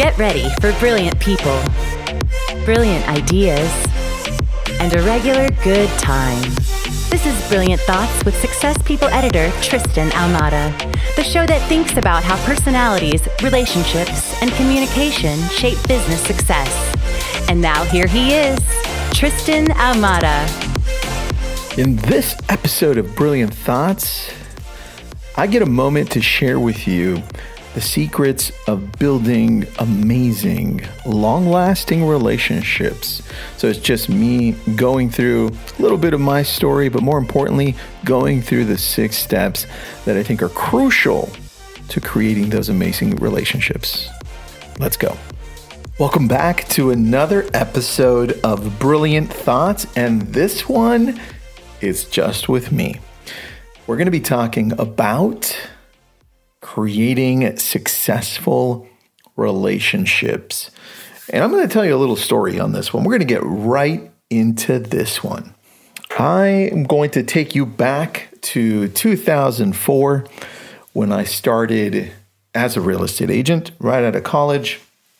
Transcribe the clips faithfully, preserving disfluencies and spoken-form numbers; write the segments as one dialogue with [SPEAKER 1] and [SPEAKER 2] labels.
[SPEAKER 1] Get ready for brilliant people, brilliant ideas, and a regular good time. This is Brilliant Thoughts with Success People editor Tristan Ahumada, the show that thinks about how personalities, relationships, and communication shape business success. And now here he is, Tristan Ahumada.
[SPEAKER 2] In this episode of Brilliant Thoughts, I get a moment to share with you the secrets of building amazing, long-lasting relationships. So it's just me going through a little bit of my story, but more importantly, going through the six steps that I think are crucial to creating those amazing relationships. Let's go. Welcome back to another episode of Brilliant Thoughts, and this one is just with me. We're going to be talking about creating successful relationships. And I'm going to tell you a little story on this one. We're going to get right into this one. I am going to take you back to two thousand four when I started as a real estate agent right out of college.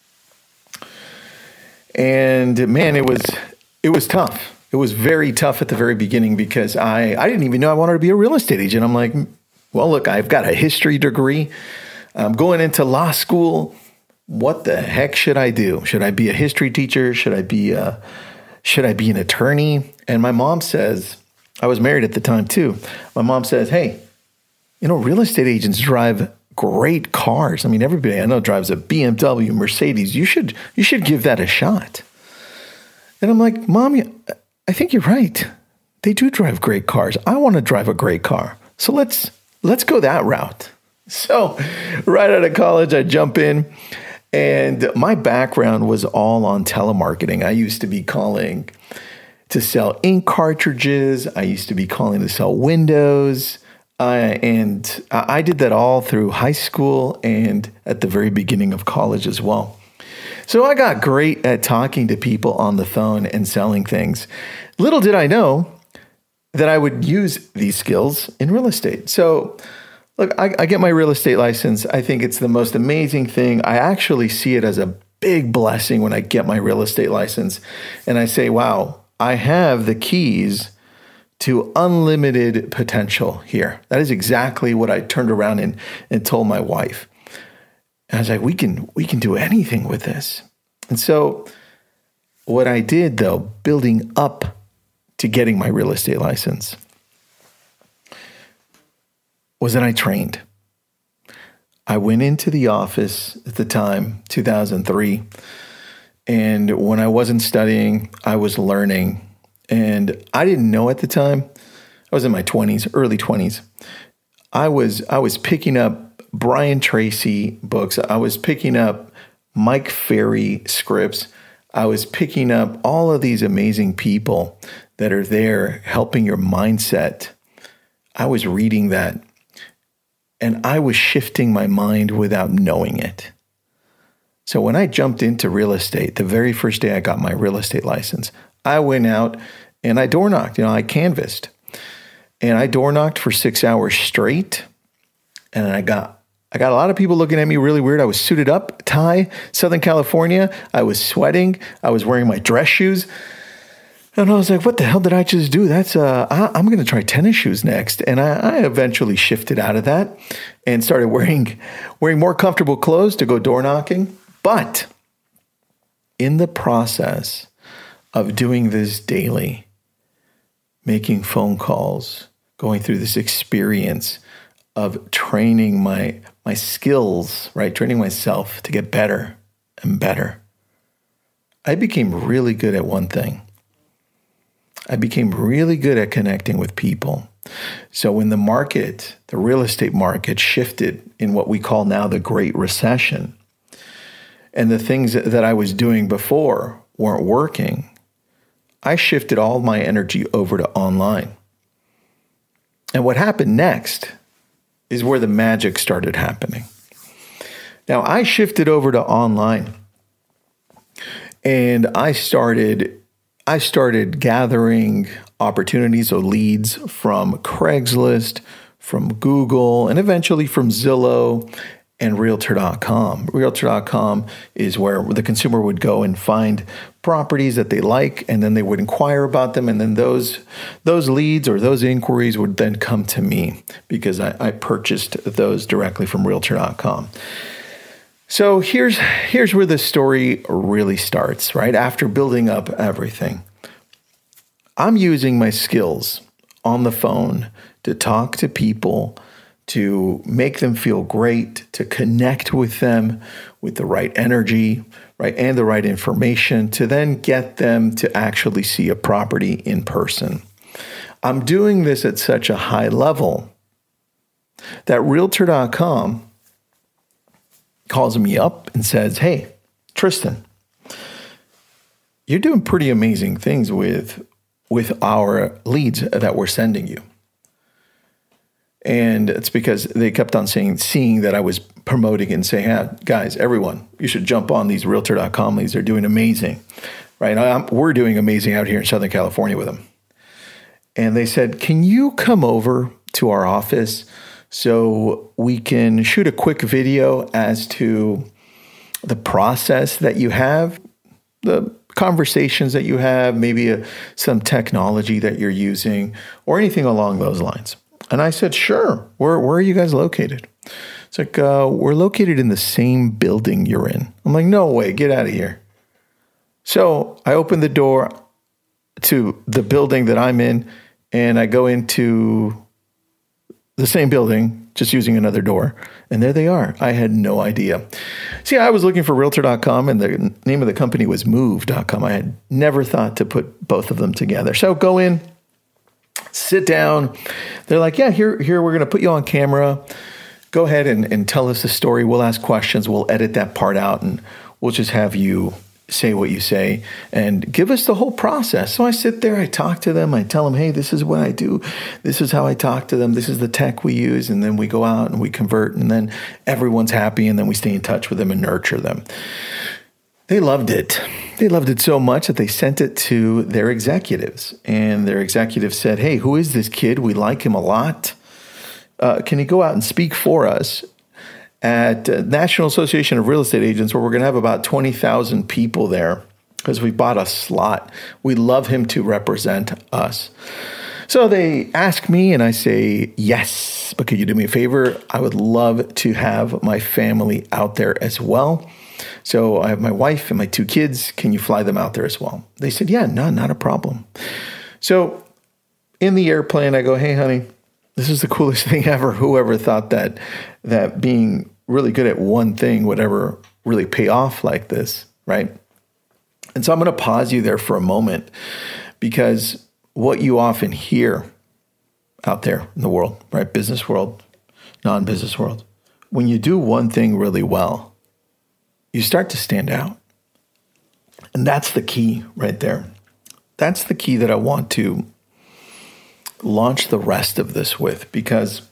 [SPEAKER 2] And man, it was it was tough. It was very tough at the very beginning because I, I didn't even know I wanted to be a real estate agent. I'm like, well, look, I've got a history degree. I'm going into law school. What the heck should I do? Should I be a history teacher? Should I be a, should I be an attorney? And my mom says, I was married at the time too. My mom says, hey, you know, real estate agents drive great cars. I mean, everybody I know drives a B M W, Mercedes. You should, you should give that a shot. And I'm like, Mom, I think you're right. They do drive great cars. I want to drive a great car. So let's, let's go that route. So right out of college, I jump in, and my background was all on telemarketing. I used to be calling to sell ink cartridges. I used to be calling to sell windows. Uh, and I did that all through high school and at the very beginning of college as well. So I got great at talking to people on the phone and selling things. Little did I know that I would use these skills in real estate. So look, I, I get my real estate license. I think it's the most amazing thing. I actually see it as a big blessing when I get my real estate license. And I say, wow, I have the keys to unlimited potential here. That is exactly what I turned around and, and told my wife. And I was like, we can, we can do anything with this. And so what I did, though, building up to getting my real estate license, was that I trained. I went into the office at the time, two thousand three, and when I wasn't studying, I was learning. And I didn't know at the time, I was in my twenties, early twenties. I was I was picking up Brian Tracy books. I was picking up Mike Ferry scripts. I was picking up all of these amazing people that are there helping your mindset. I was reading that, and I was shifting my mind without knowing it. So when I jumped into real estate, the very first day I got my real estate license, I went out and I door knocked. You know, I canvassed, and I door knocked for six hours straight, and I got I got a lot of people looking at me really weird. I was suited up, tie, Southern California. I was sweating. I was wearing my dress shoes. And I was like, what the hell did I just do? That's uh, I, I'm going to try tennis shoes next. And I, I eventually shifted out of that and started wearing, wearing more comfortable clothes to go door knocking. But in the process of doing this daily, making phone calls, going through this experience of training my my skills, right? Training myself to get better and better, I became really good at one thing. I became really good at connecting with people. So when the market, the real estate market shifted in what we call now the Great Recession, and the things that I was doing before weren't working, I shifted all my energy over to online. And what happened next is where the magic started happening. Now, I shifted over to online, and I started, I started gathering opportunities or leads from Craigslist, from Google, and eventually from Zillow and Realtor dot com. Realtor dot com is where the consumer would go and find properties that they like, and then they would inquire about them, and then those those leads or those inquiries would then come to me because I, I purchased those directly from Realtor dot com. So here's here's where the story really starts, right? After building up everything, I'm using my skills on the phone to talk to people, to make them feel great, to connect with them with the right energy, right, and the right information, to then get them to actually see a property in person. I'm doing this at such a high level that Realtor dot com calls me up and says, "Hey, Tristan, you're doing pretty amazing things with, with our leads that we're sending you." And it's because they kept on saying, seeing that I was promoting and saying, "Hey, guys, everyone, you should jump on these Realtor dot com leads. They're doing amazing, right? I'm, we're doing amazing out here in Southern California with them." And they said, "Can you come over to our office so we can shoot a quick video as to the process that you have, the conversations that you have, maybe a, some technology that you're using, or anything along those lines?" And I said, "Sure. Where, where are you guys located?" It's like, uh, "We're located in the same building you're in." I'm like, "No way, get out of here." So I opened the door to the building that I'm in, and I go into the same building, just using another door. And there they are. I had no idea. See, I was looking for Realtor dot com, and the name of the company was Move dot com. I had never thought to put both of them together. So go in, sit down. They're like, "Yeah, here, here, we're going to put you on camera. Go ahead and, and tell us the story. We'll ask questions. We'll edit that part out, and we'll just have you say what you say and give us the whole process." So I sit there, I talk to them, I tell them, "Hey, this is what I do. This is how I talk to them. This is the tech we use." And then we go out and we convert, and then everyone's happy, and then we stay in touch with them and nurture them. They loved it. They loved it so much that they sent it to their executives, and their executives said, "Hey, who is this kid? We like him a lot. Uh, can he go out and speak for us at uh, National Association of Real Estate Agents, where we're going to have about twenty thousand people there because we bought a slot. We love him to represent us." So they ask me, and I say, "Yes, but could you do me a favor? I would love to have my family out there as well. So I have my wife and my two kids. Can you fly them out there as well?" They said, "Yeah, no, not a problem." So in the airplane, I go, "Hey, honey, this is the coolest thing ever. Whoever thought that that being really good at one thing would ever really pay off like this, right?" And so I'm going to pause you there for a moment, because what you often hear out there in the world, right, business world, non-business world, when you do one thing really well, you start to stand out. And that's the key right there. That's the key that I want to launch the rest of this with, because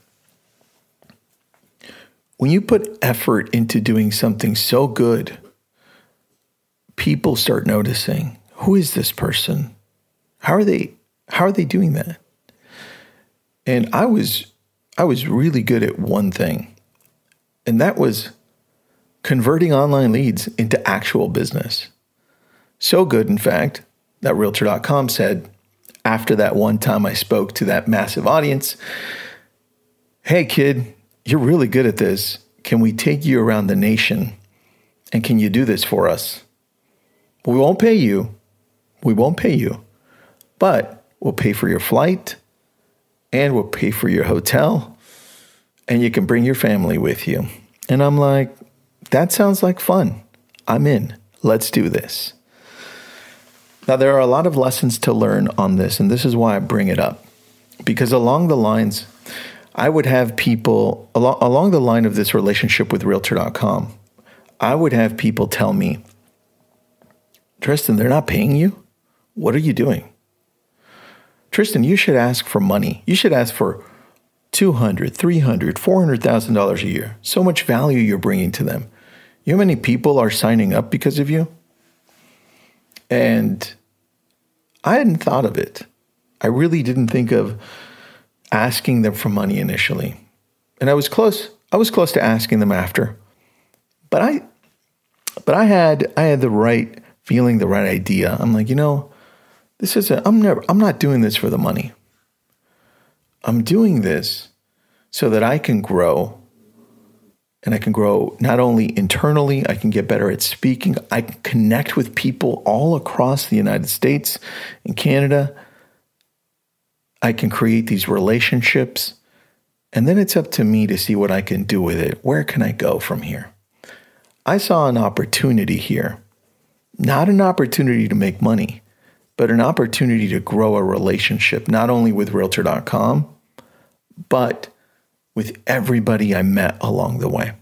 [SPEAKER 2] when you put effort into doing something so good, people start noticing, who is this person? How are they, how are they doing that? And I was, I was really good at one thing, and that was converting online leads into actual business. So good, in fact, that Realtor dot com said, after that one time I spoke to that massive audience, "Hey, kid, you're really good at this. Can we take you around the nation? And can you do this for us? We won't pay you. We won't pay you. But we'll pay for your flight, and we'll pay for your hotel, and you can bring your family with you." And I'm like, that sounds like fun. I'm in. Let's do this. Now, there are a lot of lessons to learn on this, and this is why I bring it up. Because along the lines, I would have people, along, along the line of this relationship with Realtor dot com, I would have people tell me, "Tristan, they're not paying you? What are you doing? Tristan, you should ask for money. You should ask for two hundred thousand dollars, three hundred thousand dollars, four hundred thousand dollars a year. So much value you're bringing to them. You know how many people are signing up because of you?" And I hadn't thought of it. I really didn't think of asking them for money initially. And I was close. I was close to asking them after. But I, but I had, I had the right feeling, the right idea. I'm like, you know, this is a, I'm never, I'm not doing this for the money. I'm doing this so that I can grow. And I can grow not only internally, I can get better at speaking. I can connect with people all across the United States and Canada. I can create these relationships. And then it's up to me to see what I can do with it. Where can I go from here? I saw an opportunity here. Not an opportunity to make money, but an opportunity to grow a relationship, not only with Realtor dot com, but with everybody I met along the way.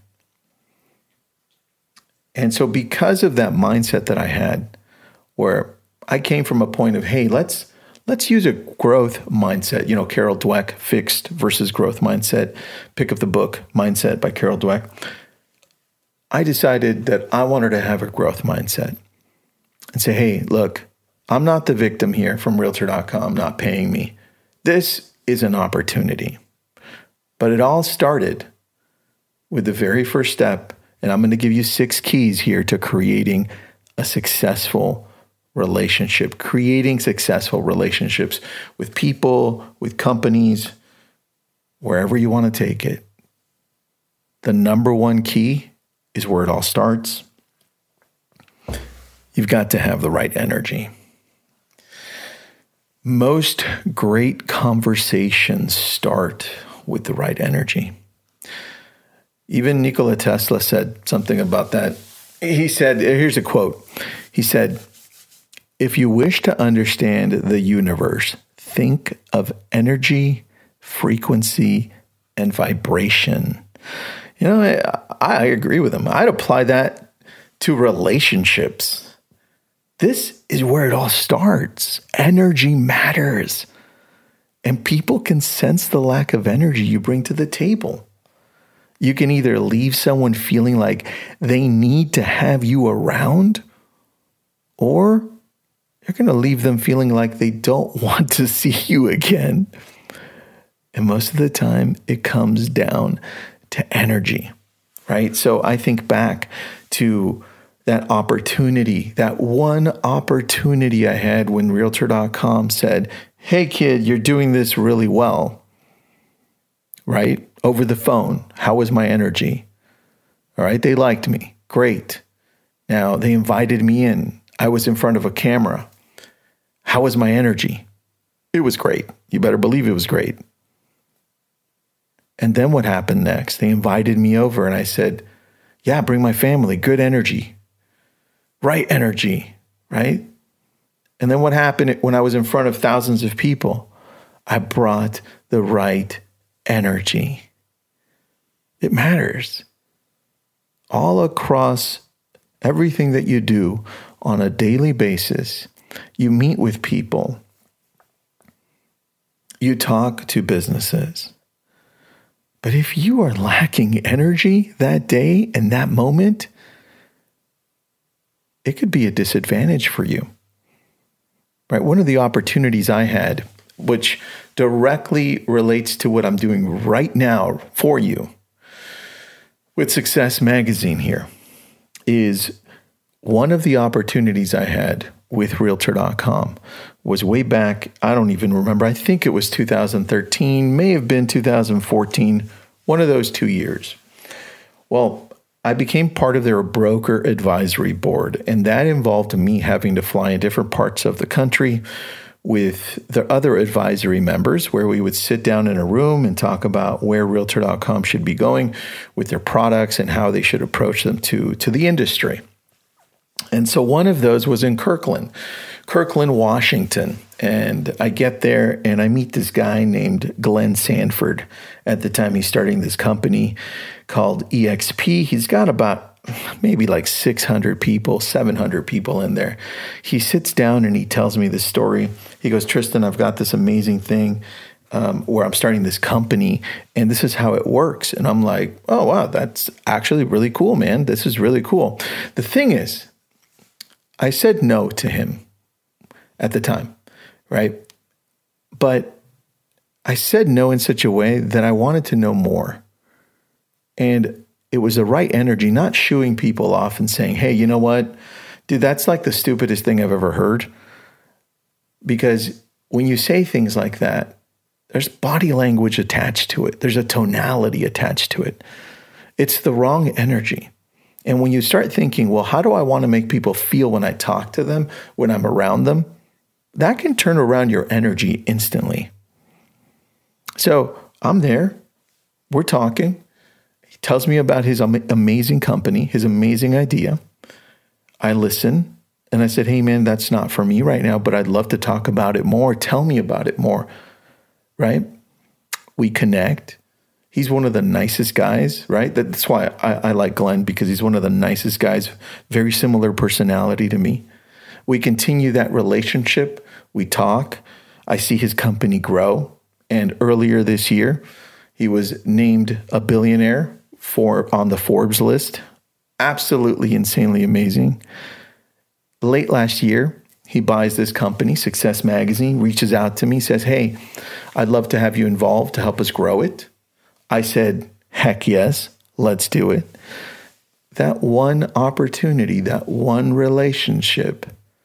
[SPEAKER 2] And so because of that mindset that I had, where I came from a point of, hey, let's let's use a growth mindset. You know, Carol Dweck, Fixed versus Growth Mindset. Pick up the book, Mindset by Carol Dweck. I decided that I wanted to have a growth mindset and say, hey, look, I'm not the victim here from Realtor dot com not paying me. This is an opportunity. But it all started with the very first step, and I'm going to give you six keys here to creating a successful relationship, creating successful relationships with people, with companies, wherever you want to take it. The number one key is where it all starts. You've got to have the right energy. Most great conversations start with the right energy. Even Nikola Tesla said something about that. He said, here's a quote. He said, if you wish to understand the universe, think of energy, frequency, and vibration. You know, I, I agree with him. I'd apply that to relationships. This is where it all starts. Energy matters. And people can sense the lack of energy you bring to the table. You can either leave someone feeling like they need to have you around, or you're going to leave them feeling like they don't want to see you again. And most of the time, it comes down to energy, right? So I think back to that opportunity, that one opportunity I had when Realtor dot com said, hey kid, you're doing this really well, right? Over the phone. How was my energy? All right. They liked me. Great. Now they invited me in. I was in front of a camera. How was my energy? It was great. You better believe it was great. And then what happened next? They invited me over and I said, yeah, bring my family. Good energy. Right energy, right? And then what happened when I was in front of thousands of people? I brought the right energy. It matters. All across everything that you do on a daily basis, you meet with people, you talk to businesses. But if you are lacking energy that day and that moment, it could be a disadvantage for you. Right? One of the opportunities I had, which directly relates to what I'm doing right now for you with Success Magazine here, is one of the opportunities I had with Realtor dot com was way back, I don't even remember, I think it was two thousand thirteen, may have been two thousand fourteen, one of those two years. Well, I became part of their broker advisory board, and that involved me having to fly in different parts of the country with the other advisory members, where we would sit down in a room and talk about where Realtor dot com should be going with their products and how they should approach them to, to the industry. And so one of those was in Kirkland, Kirkland, Washington. And I get there and I meet this guy named Glenn Sanford. At the time, he's starting this company called E X P. He's got about maybe like six hundred people, seven hundred people in there. He sits down and he tells me this story. He goes, Tristan, I've got this amazing thing um, where I'm starting this company and this is how it works. And I'm like, oh, wow, that's actually really cool, man. This is really cool. The thing is, I said no to him at the time, right? But I said no in such a way that I wanted to know more. And it was the right energy, not shooing people off and saying, hey, you know what? Dude, that's like the stupidest thing I've ever heard. Because when you say things like that, there's body language attached to it. There's a tonality attached to it. It's the wrong energy. And when you start thinking, well, how do I want to make people feel when I talk to them, when I'm around them? That can turn around your energy instantly. So I'm there. We're talking. He tells me about his am- amazing company, his amazing idea. I listen. And I said, hey, man, that's not for me right now, but I'd love to talk about it more. Tell me about it more. Right? We connect. He's one of the nicest guys, right? That's why I, I like Glenn, because he's one of the nicest guys, very similar personality to me. We continue that relationship. We talk. I see his company grow. And earlier this year, he was named a billionaire for on the Forbes list. Absolutely insanely amazing. Late last year, he buys this company, Success Magazine, reaches out to me, says, hey, I'd love to have you involved to help us grow it. I said, heck yes, let's do it. That one opportunity, that one relationship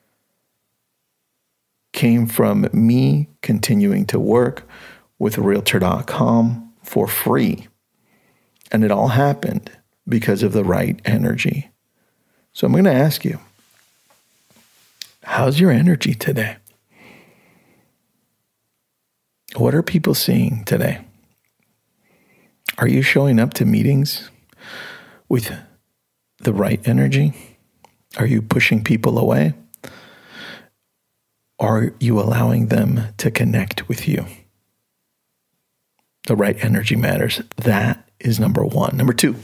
[SPEAKER 2] came from me continuing to work with Realtor dot com for free. And it all happened because of the right energy. So I'm going to ask you, how's your energy today? What are people seeing today? Are you showing up to meetings with the right energy? Are you pushing people away? Are you allowing them to connect with you? The right energy matters. That is number one. Number two,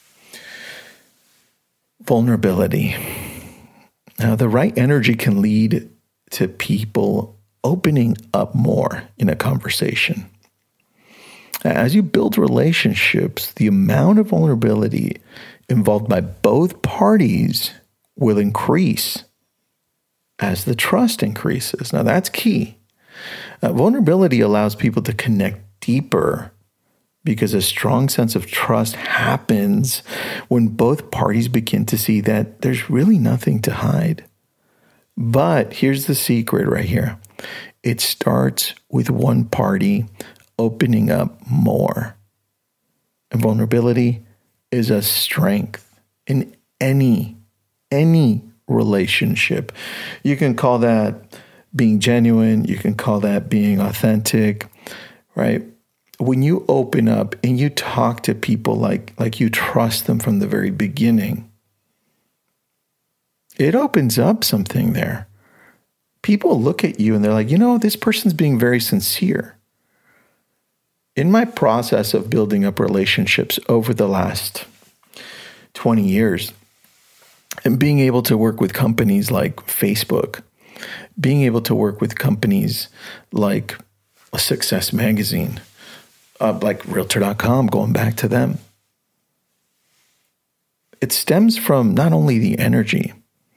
[SPEAKER 2] vulnerability. Now, the right energy can lead to people opening up more in a conversation. As you build relationships, the amount of vulnerability involved by both parties will increase as the trust increases. Now, that's key. Uh, vulnerability allows people to connect deeper because a strong sense of trust happens when both parties begin to see that there's really nothing to hide. But here's the secret right here. It starts with one party opening up more. And vulnerability is a strength in any, any relationship. You can call that being genuine. You can call that being authentic, right? When you open up and you talk to people like, like you trust them from the very beginning, it opens up something there. People look at you and they're like, you know, this person's being very sincere. In my process of building up relationships over the last twenty years, and being able to work with companies like Facebook, being able to work with companies like Success Magazine, uh, like Realtor dot com, going back to them, it stems from not only the energy,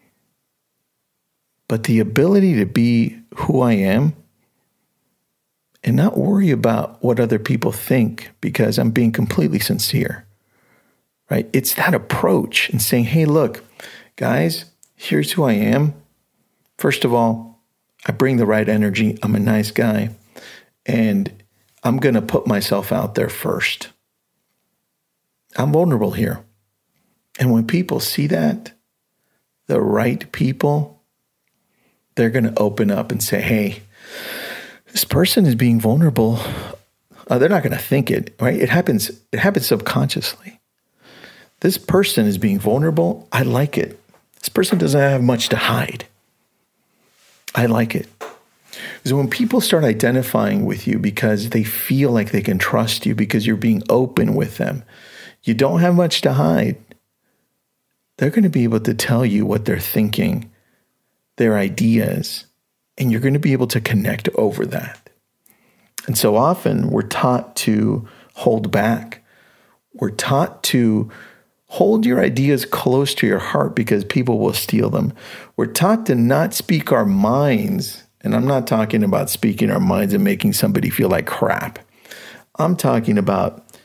[SPEAKER 2] but the ability to be who I am and not worry about what other people think because I'm being completely sincere, right? It's that approach and saying, hey, look, guys, here's who I am. First of all, I bring the right energy. I'm a nice guy. And I'm going to put myself out there first. I'm vulnerable here. And when people see that, the right people, they're going to open up and say, hey, this person is being vulnerable. Uh, they're not going to think it, right? It happens, it happens subconsciously. This person is being vulnerable. I like it. This person doesn't have much to hide. I like it. Because when people start identifying with you because they feel like they can trust you because you're being open with them, you don't have much to hide, they're going to be able to tell you what they're thinking, their ideas, and you're going to be able to connect over that. And so often we're taught to hold back. We're taught to hold your ideas close to your heart because people will steal them. We're taught to not speak our minds. And I'm not talking about speaking our minds and making somebody feel like crap. I'm talking about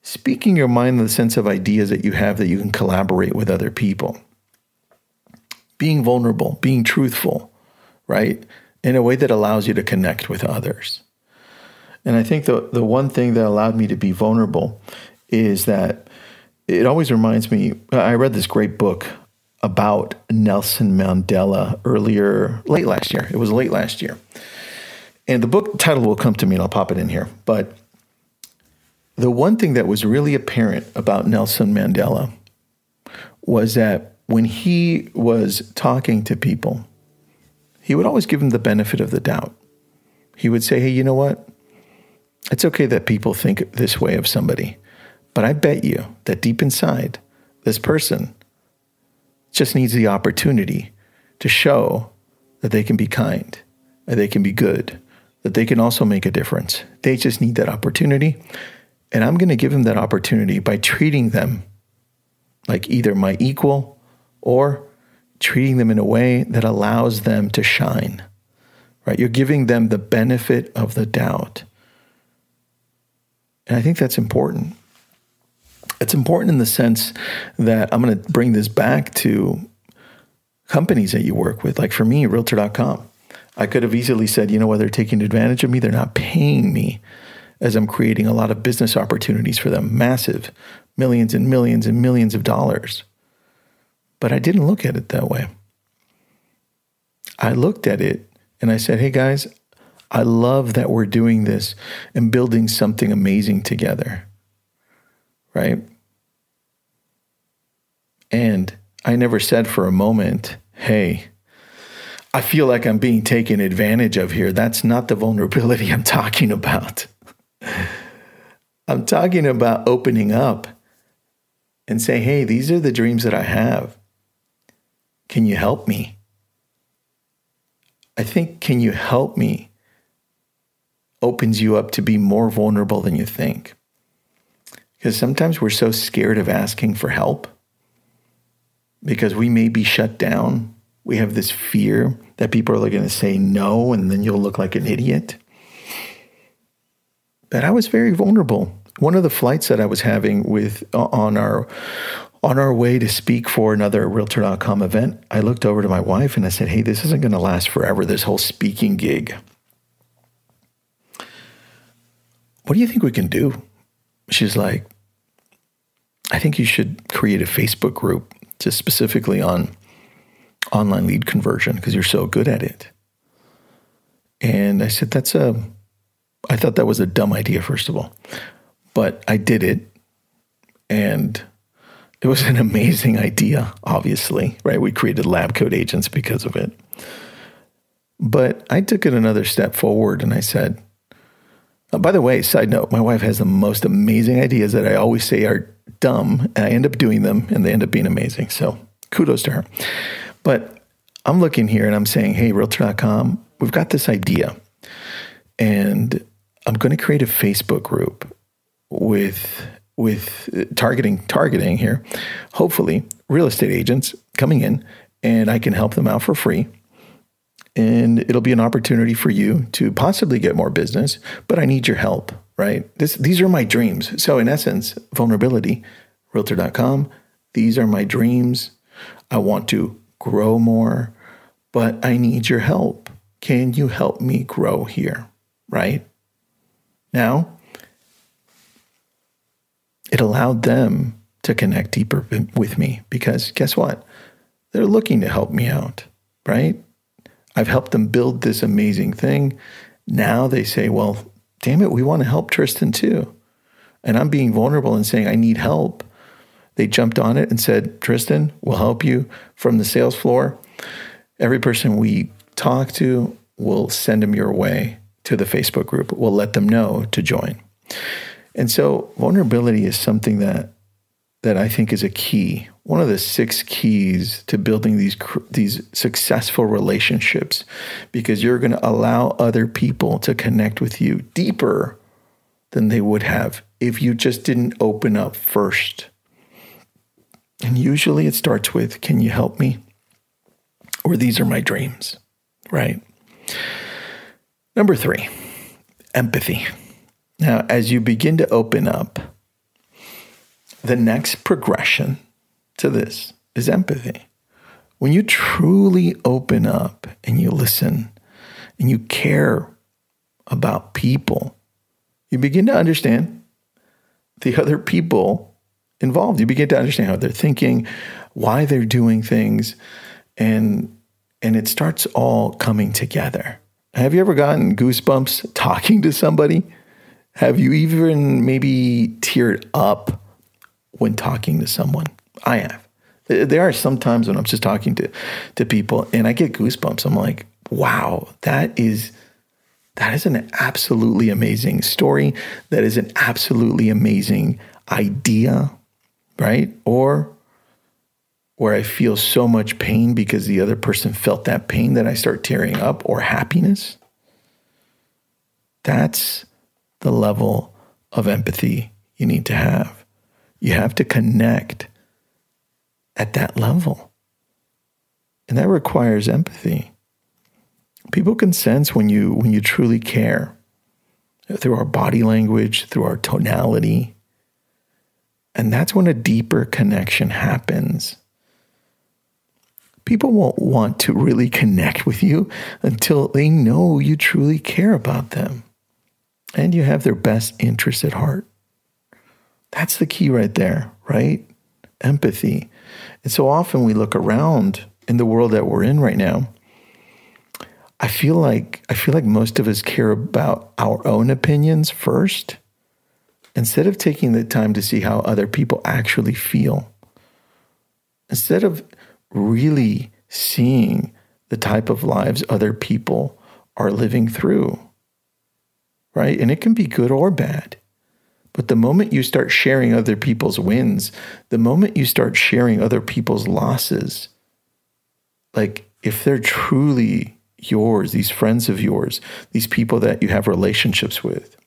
[SPEAKER 2] speaking your mind in the sense of ideas that you have that you can collaborate with other people. Being vulnerable, being truthful, right? In a way that allows you to connect with others. And I think the, the one thing that allowed me to be vulnerable is that it always reminds me, I read this great book about Nelson Mandela earlier, late last year. It was late last year. And the book title will come to me and I'll pop it in here. But the one thing that was really apparent about Nelson Mandela was that when he was talking to people, he would always give them the benefit of the doubt. He would say, hey, you know what? It's okay that people think this way of somebody, but I bet you that deep inside, this person just needs the opportunity to show that they can be kind, that they can be good, that they can also make a difference. They just need that opportunity. And I'm going to give them that opportunity by treating them like either my equal or treating them in a way that allows them to shine, right? You're giving them the benefit of the doubt. And I think that's important. It's important in the sense that I'm going to bring this back to companies that you work with. Like for me, Realtor dot com. I could have easily said, you know what, they're taking advantage of me. They're not paying me as I'm creating a lot of business opportunities for them, massive, millions and millions and millions of dollars. But I didn't look at it that way. I looked at it and I said, hey guys, I love that we're doing this and building something amazing together, right? And I never said for a moment, hey, I feel like I'm being taken advantage of here. That's not the vulnerability I'm talking about. I'm talking about opening up and saying, hey, these are the dreams that I have. Can you help me? I think, can you help me opens you up to be more vulnerable than you think. Because sometimes we're so scared of asking for help because we may be shut down. We have this fear that people are going to say no, and then you'll look like an idiot. But I was very vulnerable. One of the flights that I was having with on our on our way to speak for another Realtor dot com event, I looked over to my wife and I said, hey, this isn't going to last forever, this whole speaking gig. What do you think we can do? She's like, I think you should create a Facebook group just specifically on online lead conversion because you're so good at it. And I said, that's a, I thought that was a dumb idea, first of all, but I did it. And it was an amazing idea, obviously, right? We created Lab Coat Agents because of it. But I took it another step forward and I said, oh, by the way, side note, my wife has the most amazing ideas that I always say are dumb, and I end up doing them and they end up being amazing. So kudos to her. But I'm looking here and I'm saying, hey, Realtor dot com, we've got this idea and I'm going to create a Facebook group with with targeting targeting here, hopefully real estate agents coming in, and I can help them out for free. And it'll be an opportunity for you to possibly get more business, but I need your help, right? This, these are my dreams. So in essence, vulnerability, Realtor dot com, these are my dreams. I want to grow more, but I need your help. Can you help me grow here, right? Now, it allowed them to connect deeper with me because guess what? They're looking to help me out, right? I've helped them build this amazing thing. Now they say, well, damn it, we want to help Tristan too. And I'm being vulnerable and saying, I need help. They jumped on it and said, Tristan, we'll help you from the sales floor. Every person we talk to, we'll send them your way to the Facebook group. We'll let them know to join. And so vulnerability is something that that I think is a key. One of the six keys to building these these successful relationships, because you're going to allow other people to connect with you deeper than they would have if you just didn't open up first. And usually it starts with, can you help me? Or these are my dreams, right? Number three, empathy. Now, as you begin to open up, the next progression to this is empathy. When you truly open up and you listen and you care about people, you begin to understand the other people involved. You begin to understand how they're thinking, why they're doing things, and and it starts all coming together. Have you ever gotten goosebumps talking to somebody? Have you even maybe teared up when talking to someone? I have. There are some times when I'm just talking to, to people and I get goosebumps. I'm like, wow, that is that is an absolutely amazing story. That is an absolutely amazing idea, right? Or where I feel so much pain because the other person felt that pain that I start tearing up, or happiness. That's the level of empathy you need to have. You have to connect at that level. And that requires empathy. People can sense when you when you truly care through our body language, through our tonality. And that's when a deeper connection happens. People won't want to really connect with you until they know you truly care about them and you have their best interests at heart. That's the key right there, right? Empathy. And so often we look around in the world that we're in right now. I feel like I feel like most of us care about our own opinions first, instead of taking the time to see how other people actually feel. Instead of really seeing the type of lives other people are living through, right? And it can be good or bad. But the moment you start sharing other people's wins, the moment you start sharing other people's losses, like if they're truly yours, these friends of yours, these people that you have relationships with,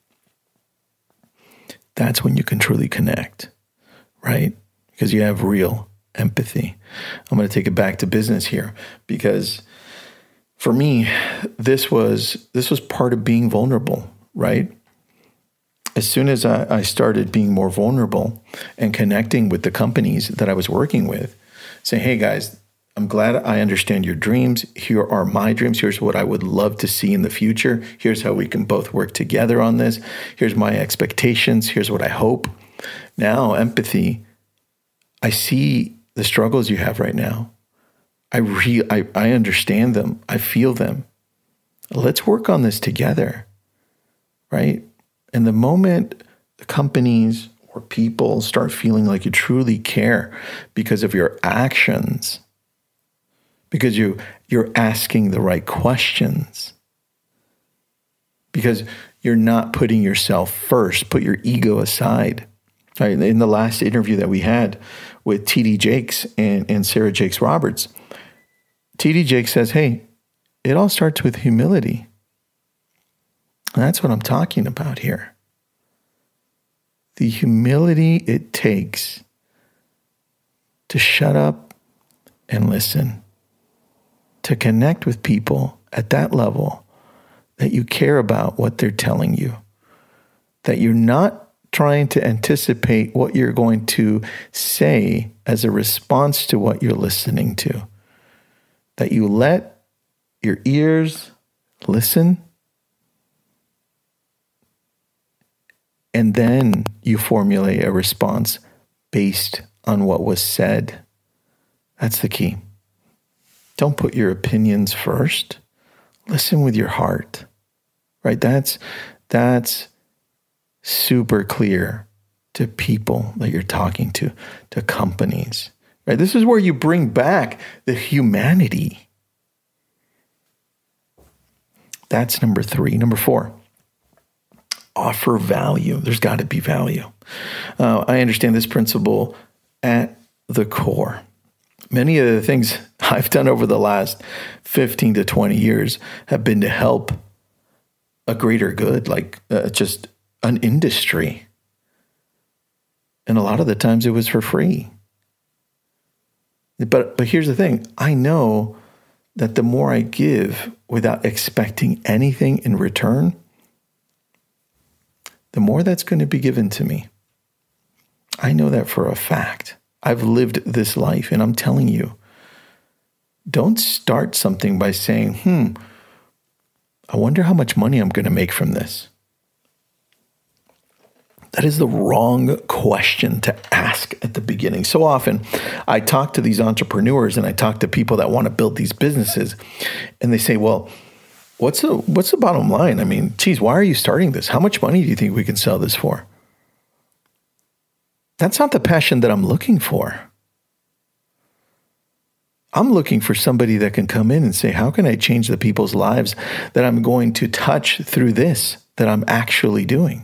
[SPEAKER 2] that's when you can truly connect, right? Because you have real empathy. I'm going to take it back to business here, because for me, this was this was part of being vulnerable, right? As soon as I, I started being more vulnerable and connecting with the companies that I was working with, saying, hey guys, I'm glad I understand your dreams. Here are my dreams. Here's what I would love to see in the future. Here's how we can both work together on this. Here's my expectations. Here's what I hope. Now, empathy, I see the struggles you have right now. I re- I, I understand them. I feel them. Let's work on this together, right? And the moment the companies or people start feeling like you truly care because of your actions, because you, you're asking the right questions, because you're not putting yourself first, put your ego aside. Right? In the last interview that we had with T D Jakes and, and Sarah Jakes Roberts, T D Jakes says, hey, it all starts with humility. And that's what I'm talking about here. The humility it takes to shut up and listen, to connect with people at that level that you care about what they're telling you, that you're not trying to anticipate what you're going to say as a response to what you're listening to, that you let your ears listen, and then you formulate a response based on what was said. That's the key. Don't put your opinions first. Listen with your heart, right? That's, that's super clear to people that you're talking to, to companies, right? This is where you bring back the humanity. That's number three. Number four, offer value. There's got to be value. Uh, I understand this principle at the core. Many of the things I've done over the last fifteen to twenty years have been to help a greater good, like uh, just an industry. And a lot of the times it was for free. But but here's the thing. I know that the more I give without expecting anything in return, the more that's going to be given to me. I know that for a fact. I've lived this life, and I'm telling you, don't start something by saying, hmm, I wonder how much money I'm going to make from this. That is the wrong question to ask at the beginning. So often I talk to these entrepreneurs and I talk to people that want to build these businesses, and they say, well, what's the, what's the bottom line? I mean, geez, why are you starting this? How much money do you think we can sell this for? That's not the passion that I'm looking for. I'm looking for somebody that can come in and say, how can I change the people's lives that I'm going to touch through this that I'm actually doing?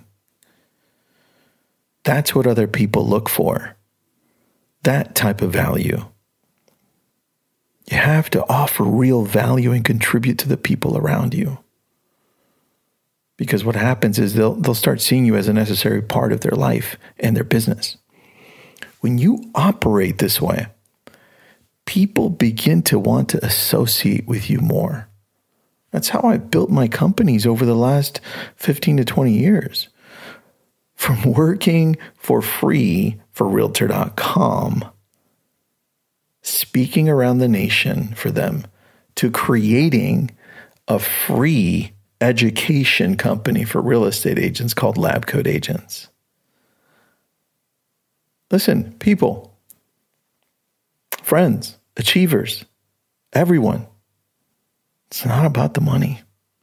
[SPEAKER 2] That's what other people look for. That type of value. You have to offer real value and contribute to the people around you. Because what happens is they'll, they'll start seeing you as a necessary part of their life and their business. When you operate this way, people begin to want to associate with you more. That's how I built my companies over the last fifteen to twenty years. From working for free for Realtor dot com, speaking around the nation for them, to creating a free education company for real estate agents called Lab Coat Agents. Listen, people, friends, achievers, everyone, it's not about the money.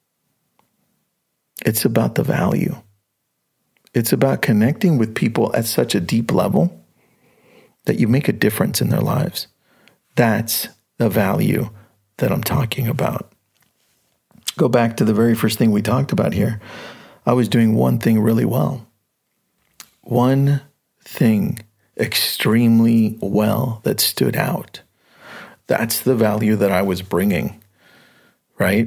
[SPEAKER 2] It's about the value. It's about connecting with people at such a deep level that you make a difference in their lives. That's the value that I'm talking about. Go back to the very first thing we talked about here. I was doing one thing really well. One thing extremely well that stood out. That's the value that I was bringing, right?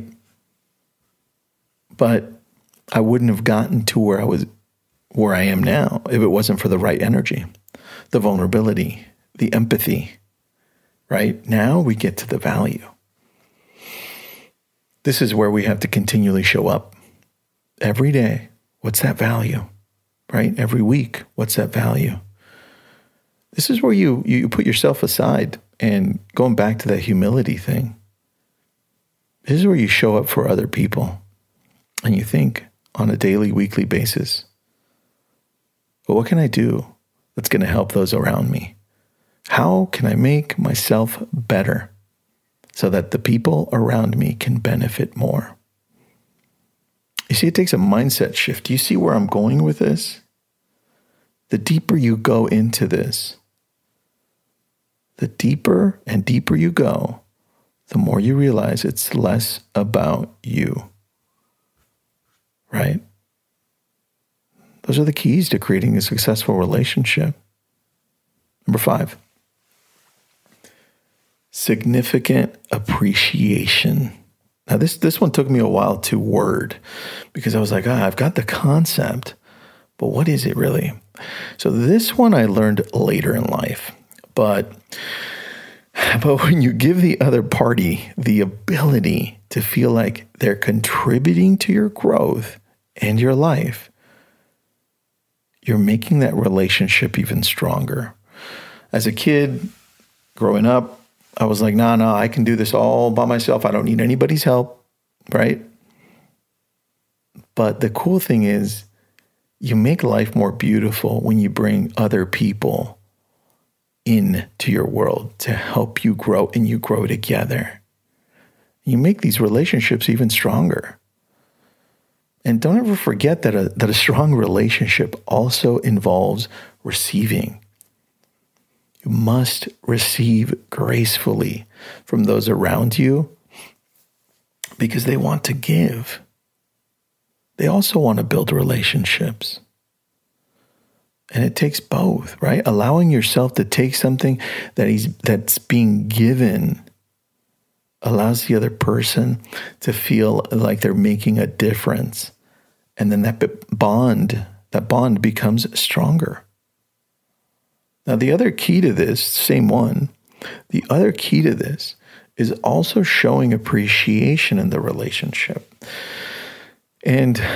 [SPEAKER 2] But I wouldn't have gotten to where I was where I am now if it wasn't for the right energy, the vulnerability, the empathy, right? Now we get to the value. This is where we have to continually show up every day. What's that value, right? Every week, what's that value? This is where you, you put yourself aside, and going back to that humility thing, this is where you show up for other people and you think on a daily, weekly basis, well, what can I do that's going to help those around me? How can I make myself better so that the people around me can benefit more? You see, it takes a mindset shift. Do you see where I'm going with this? The deeper you go into this, the deeper and deeper you go, the more you realize it's less about you, right? Those are the keys to creating a successful relationship. Number five, significant appreciation. Now, this, this one took me a while to word because I was like, ah, I've got the concept, but what is it really? So this one I learned later in life, but, but when you give the other party the ability to feel like they're contributing to your growth and your life, you're making that relationship even stronger. As a kid, growing up, I was like, nah, nah, I can do this all by myself. I don't need anybody's help, right? But the cool thing is, you make life more beautiful when you bring other people into your world to help you grow, and you grow together. You make these relationships even stronger. And don't ever forget that a, that a strong relationship also involves receiving. You must receive gracefully from those around you because they want to give. They also want to build relationships. And it takes both, right? Allowing yourself to take something that is that's being given allows the other person to feel like they're making a difference. And then that bond, that bond becomes stronger. Now, the other key to this, same one, the other key to this is also showing appreciation in the relationship. And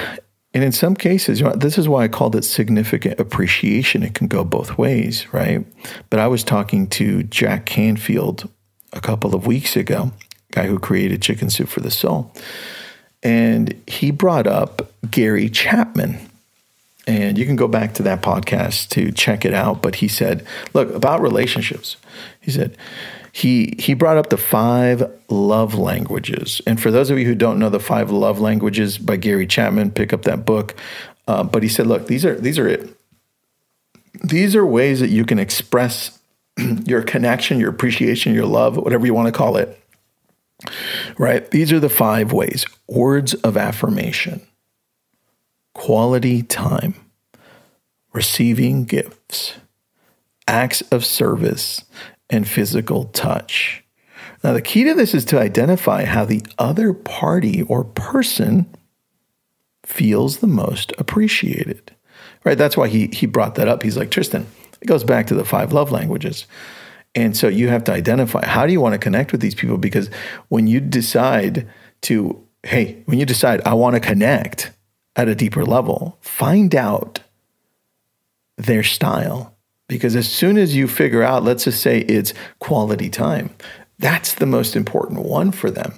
[SPEAKER 2] And in some cases, you know, this is why I called it significant appreciation. It can go both ways, right? But I was talking to Jack Canfield a couple of weeks ago, guy who created Chicken Soup for the Soul. And he brought up Gary Chapman. And you can go back to that podcast to check it out. But he said, look, about relationships, he said, he he brought up the five love languages. And for those of you who don't know the five love languages by Gary Chapman, pick up that book. Uh, but he said, look, these are these are it. These are ways that you can express your connection, your appreciation, your love, whatever you want to call it. Right? These are the five ways. Words of affirmation, quality time, receiving gifts, acts of service, and physical touch. Now, the key to this is to identify how the other party or person feels the most appreciated. Right? That's why he he brought that up. He's like, Tristan, it goes back to the five love languages. And so you have to identify, how do you want to connect with these people? Because when you decide to, hey, when you decide I want to connect at a deeper level, find out their style. Because as soon as you figure out, let's just say it's quality time, that's the most important one for them.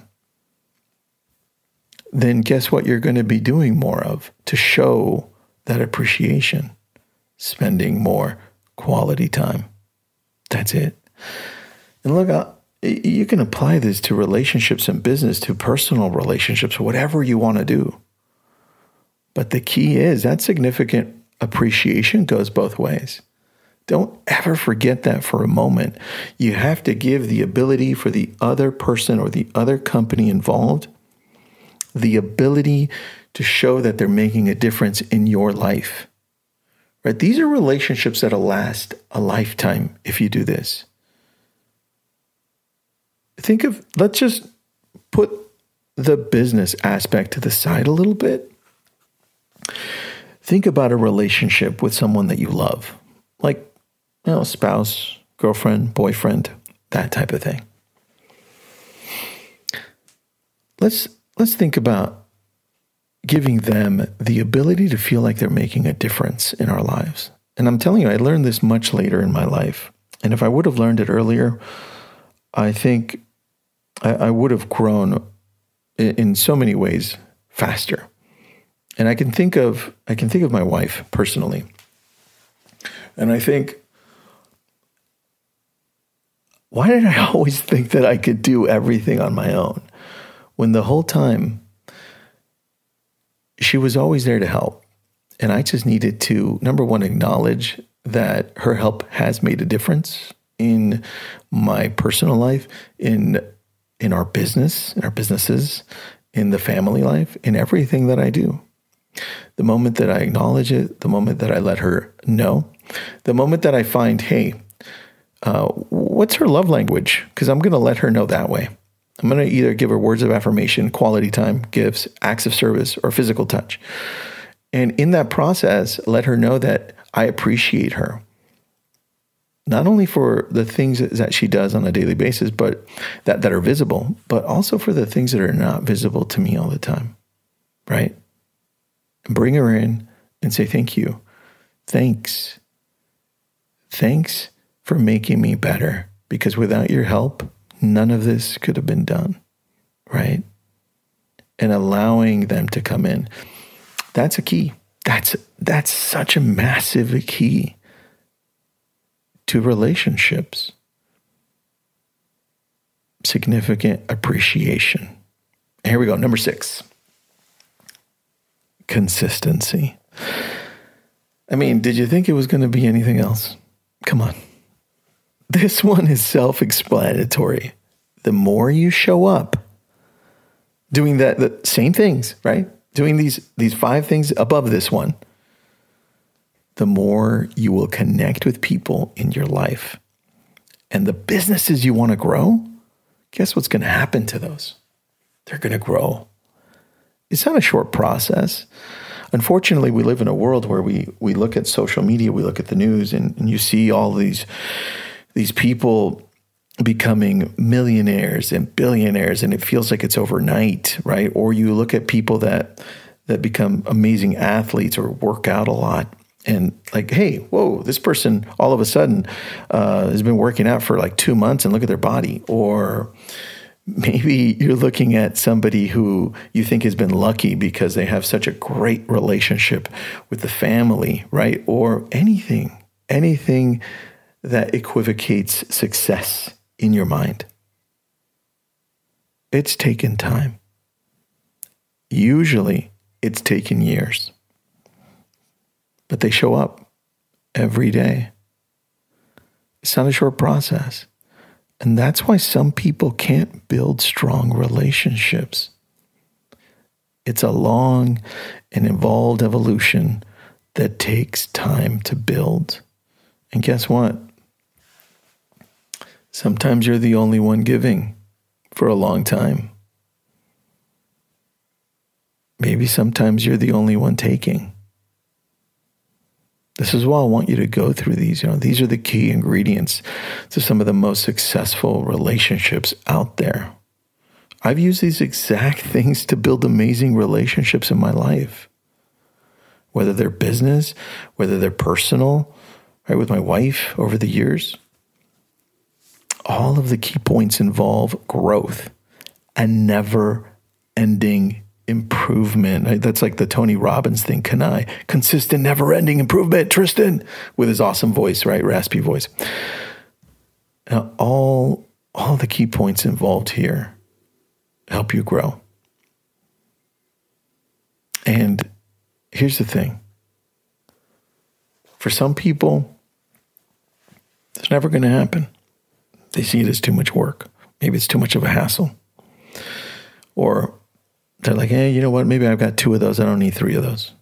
[SPEAKER 2] Then guess what you're going to be doing more of to show that appreciation? Spending more quality time. That's it. And look, uh, you can apply this to relationships and business, to personal relationships, whatever you want to do. But the key is that significant appreciation goes both ways. Don't ever forget that for a moment. You have to give the ability for the other person or the other company involved the ability to show that they're making a difference in your life. Right? These are relationships that'll last a lifetime if you do this. Think of, let's just put the business aspect to the side a little bit. Think about a relationship with someone that you love, like, you know, spouse, girlfriend, boyfriend, that type of thing. Let's let's think about giving them the ability to feel like they're making a difference in our lives. And I'm telling you, I learned this much later in my life. And if I would have learned it earlier, I think I, I would have grown in, in so many ways faster. And I can think of I can think of my wife personally. And I think, why did I always think that I could do everything on my own? When the whole time she was always there to help. And I just needed to, number one, acknowledge that her help has made a difference in my personal life, in in our business, in our businesses, in the family life, in everything that I do. The moment that I acknowledge it, the moment that I let her know, the moment that I find, hey, uh, what's her love language? Because I'm going to let her know that way. I'm going to either give her words of affirmation, quality time, gifts, acts of service, or physical touch. And in that process, let her know that I appreciate her. Not only for the things that she does on a daily basis, but that, that are visible, but also for the things that are not visible to me all the time, right? And bring her in and say, thank you. Thanks. Thanks for making me better, because without your help, none of this could have been done, right? And allowing them to come in. That's a key. That's that's such a massive key to relationships. Significant appreciation. Here we go. Number six. Consistency. I mean, did you think it was going to be anything else? Come on. This one is self-explanatory. The more you show up doing that, the same things, right? Doing these, these five things above this one, the more you will connect with people in your life. And the businesses you want to grow, guess what's going to happen to those? They're going to grow. It's not a short process. Unfortunately, we live in a world where we we look at social media, we look at the news, and, and you see all these these people becoming millionaires and billionaires, and it feels like it's overnight, right? Or you look at people that that become amazing athletes or work out a lot. And like, hey, whoa, this person all of a sudden uh, has been working out for like two months and look at their body. Or maybe you're looking at somebody who you think has been lucky because they have such a great relationship with the family, right? Or anything, anything that equivocates success in your mind. It's taken time. Usually it's taken years. But they show up every day. It's not a short process. And that's why some people can't build strong relationships. It's a long and involved evolution that takes time to build. And guess what? Sometimes you're the only one giving for a long time. Maybe sometimes you're the only one taking. This is why I want you to go through these. You know, these are the key ingredients to some of the most successful relationships out there. I've used these exact things to build amazing relationships in my life. Whether they're business, whether they're personal, right, with my wife over the years. All of the key points involve growth and never-ending improvement. That's like the Tony Robbins thing. Can I? Consistent, never-ending improvement. Tristan, with his awesome voice, right? Raspy voice. Now, all, all the key points involved here help you grow. And here's the thing. For some people, it's never going to happen. They see it as too much work. Maybe it's too much of a hassle. Or they're like, hey, you know what? Maybe I've got two of those. I don't need three of those.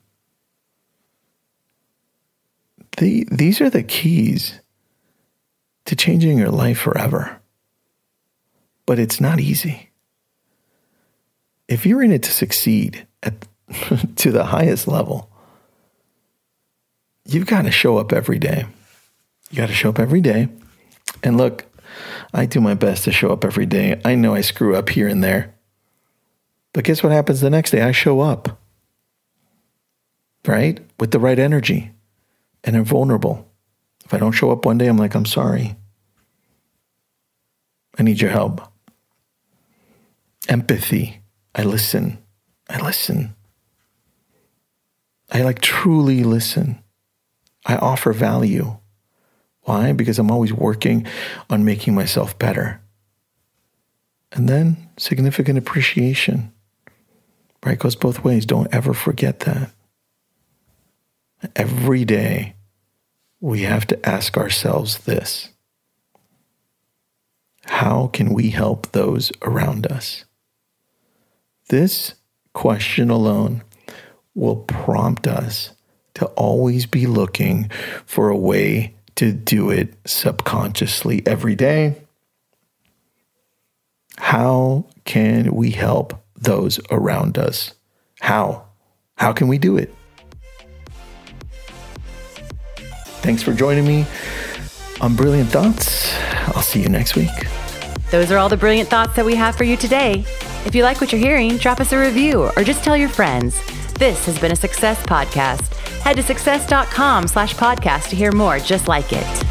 [SPEAKER 2] The, these are the keys to changing your life forever. But it's not easy. If you're in it to succeed at to the highest level, you've got to show up every day. You got to show up every day. And look, I do my best to show up every day. I know I screw up here and there. But guess what happens the next day? I show up, right? With the right energy, and I'm vulnerable. If I don't show up one day, I'm like, I'm sorry. I need your help. Empathy. I listen. I listen. I like truly listen. I offer value. Why? Because I'm always working on making myself better. And then significant appreciation. Right? It goes both ways. Don't ever forget that. Every day, we have to ask ourselves this. How can we help those around us? This question alone will prompt us to always be looking for a way to do it subconsciously every day. How can we help those around us? How? How can we do it? Thanks for joining me on Brilliant Thoughts. I'll see you next week.
[SPEAKER 1] Those are all the brilliant thoughts that we have for you today. If you like what you're hearing, drop us a review or just tell your friends. This has been a Success Podcast. Head to success.com slash podcast to hear more just like it.